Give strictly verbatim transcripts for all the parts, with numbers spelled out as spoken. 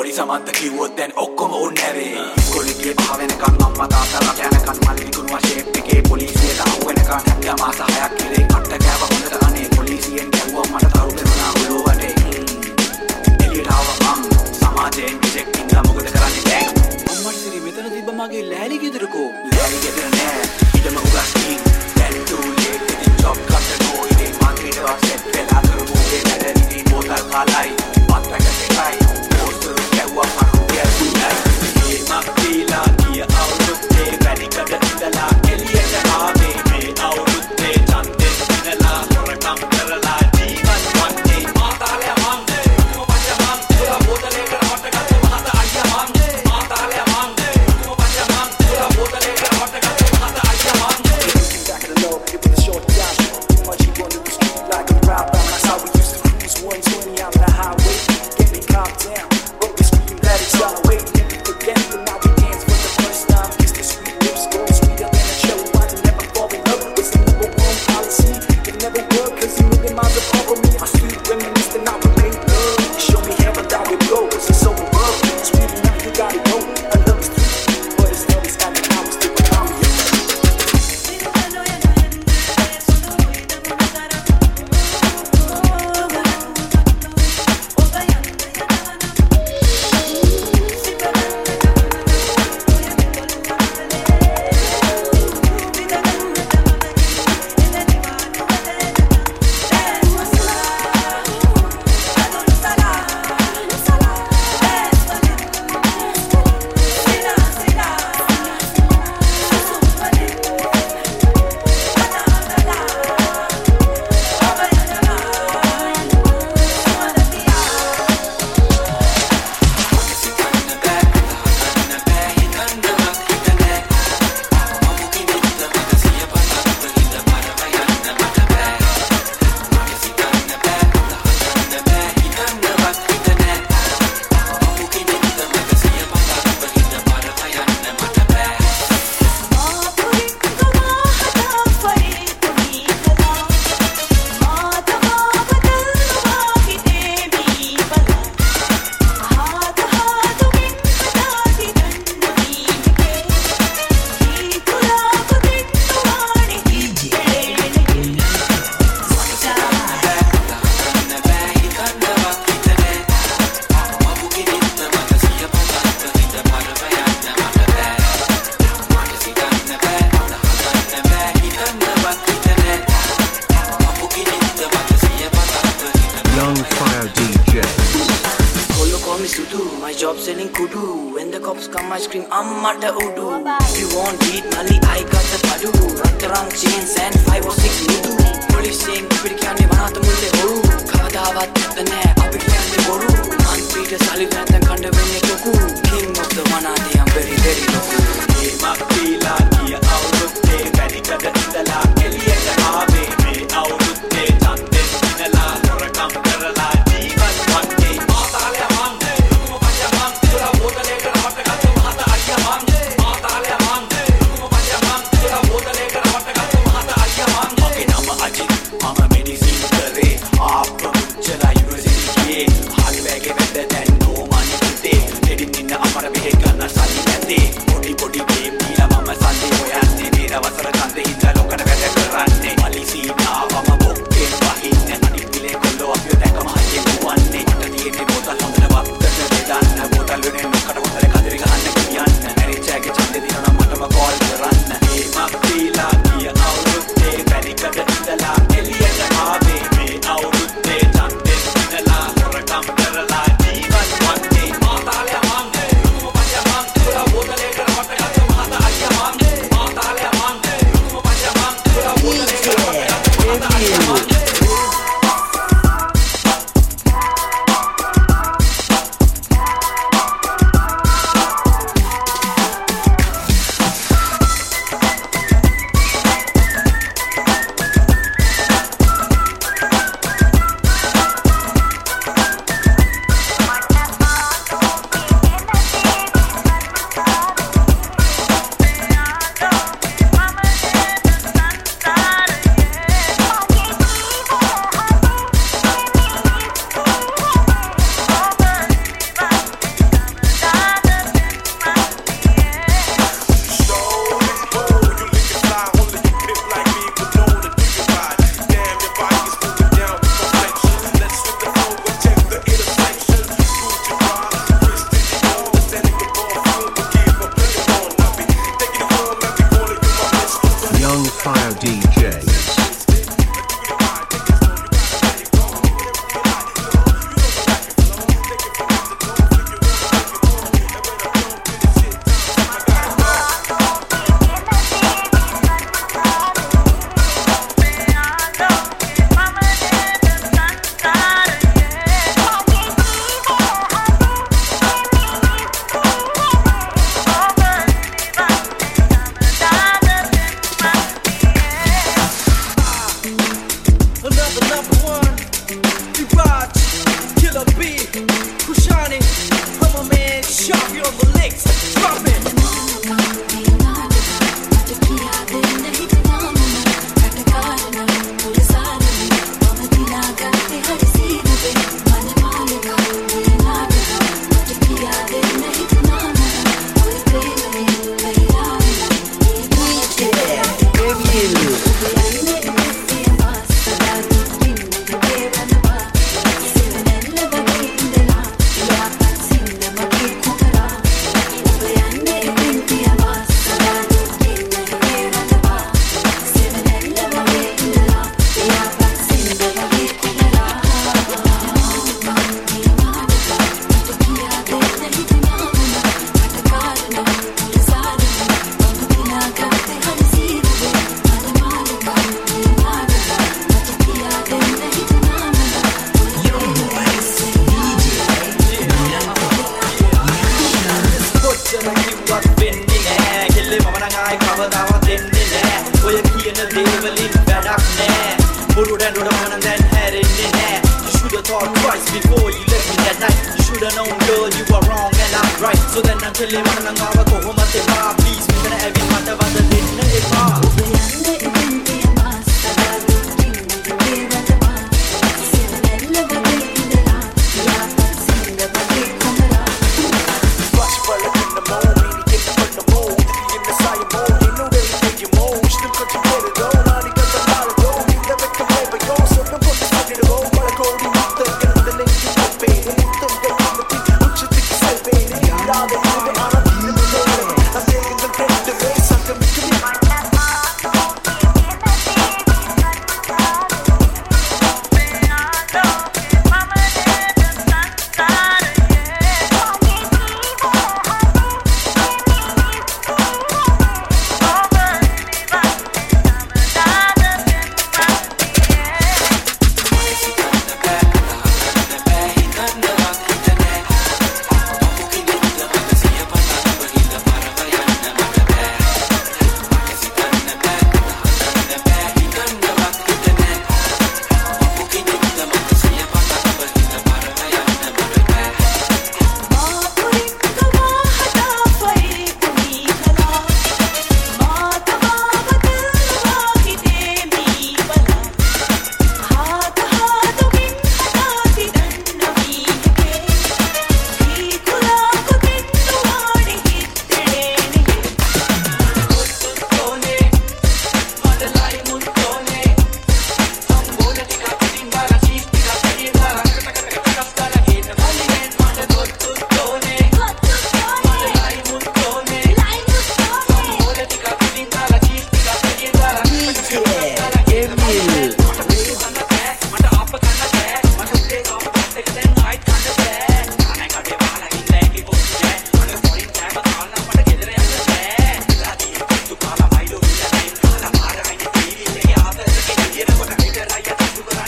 Police සමන්ත කිව්වොත් දැන් ඔක්කොම උන් නැවේ කොලිටියේ පහ වෙනකන් අම්මා තාත්තලා යනකන් මල්ලි විකුණුවා ෂේප් එකේ පොලිසියට අහු වෙනකන් හැබැයි මාස හයක් ඉරේ කට්ට කෑව හොඳට අනේ පොලිසියෙන් ගැව්වා මට තරු දෙනවා ඔලෝ වටේ එළියට ආවා මං සමාජයෙන් විසෙක් ඉඳලා මොකද කරන්නේ දැන් අම්මට සිරි මෙතන තිබ්බ මගේ ලෑලි ගෙදරකෝ ලෑලි ගෙදර නෑ ඉදම උගස්කින් දැන් too late ඉතින් ජොබ් කරන්න ඕ ඉතින් මාන්ත්‍රීට වාසෙත් වෙලා කරමු ඒ නැදෙන්නේ බෝතල් කාලයි පත්තක එකයි පෝස්ටර් ගැව්වා මරුතිය සුන්නයි මක් දීලා ගිය අවුරුද්දේ වැඩිකඩ ඉඳලා එළියට ආවේ මේ අවුරුද්දේ ඡන්දෙන් ඉඳලා හොරකම් කරලා ජීවත් වන්නේ මාතාලයා මං මොපච්ච මං පුරා බෝතලේකට හොට්ටගත්තේ මහත අයියා මං මාතාලයා මං මොපච්ච මං පුරා බෝතලේකට හොට්ටගත්තේ මහත අයියා මං back in the low hit with a short dash much you want to the street like a rap that's how we used to cruise one twenty on the highway get me calm down but we scream that it's all away forget but now we dance for the first time kiss the sweet lips go sweeter than a cherry wine and never fall in love it's the number one policy it never work cause you million miles apart from me I still reminisce and I remain love show me heaven that we go cause it's so rough sweet enough you gotta know I love is true but it's love is got the powers to become you Ammata udu if you want beat nali I got the padu ratarang chains and five or six nudu police saying apita kiyanne manatha mulle horu kawadaවත් නැත නෑ අපි කියන්නේ බොරු මන්ත්‍රීට සල්ලි නැත්නම් කණ්ඩ වෙන්නේ ටොකු king of the manathe I'm very very low මේ මක්තිලා ගිය අවුරුද්දේ වැඩිකඩ ඉඳලා එළියට ආවේ මේ අවුරුද්දේ ඡන්දෙන් ඉඳලා හොරකම් කරලා ජීවත් වන්නේ මාතාලයා මං මොපච්ච මං පුරා බෝතලේකට හොට්ටගත්තේ මහත අයියා මං මාතාලයා මං මොපච්ච මං පුරා බෝතලේකට හොට්ටගත්තේ මහත අයියා මං මගේ නම අජිත් මම මෙඩිසින් කරේ ආප්ප මුච්චලා යුනිවර්සිටි ගියේ හරි වැගේ වැද්ද දැන් නෝමනි හිතේ දෙඩින් ඉන්න අපර මෙහෙ ගන්න සල්ලි නැතේ පොඩි පොඩි ගේම් දීලා මම සල්ලි හොයන්නේ නිරවසර කන්දේ හිටලා ලොකට වැඩ කරන්නේ මලිසීනා වම බොක්කේ වහින්නේ අනිත් පිලේ කොල්ලෝ අපිව දැකම හයියෙන් දුවන්නේ මට තියෙන්නේ බෝතල් හොඳට වක්කට දෙන්න බෝතල් වෙනේ නොකට හොඳට කදිරි ගහන්න කියන්න මැරිච්චාගේ ඡන්දේ දිනන මටම කෝල් කරන්න මේ මක්තිලා ගිය අවුරුද්දේ වැඩිකඩ ඉඳලා එළියට ආවේ මේ අවුරුද්දේ ඡන්දෙන් ඉඳලා හොරකම් කරලා ජීවත් number one, Iraj, Killer B, Kushani, I'm a man, sharp, you're on the licks, drop it. Before you left me that night, you should've known, girl, you were wrong and I'm right. So then I'm telling you, I'm gonna go home and take my please. Me gonna have it, matter what the day, no, it's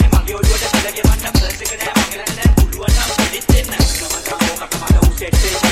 Take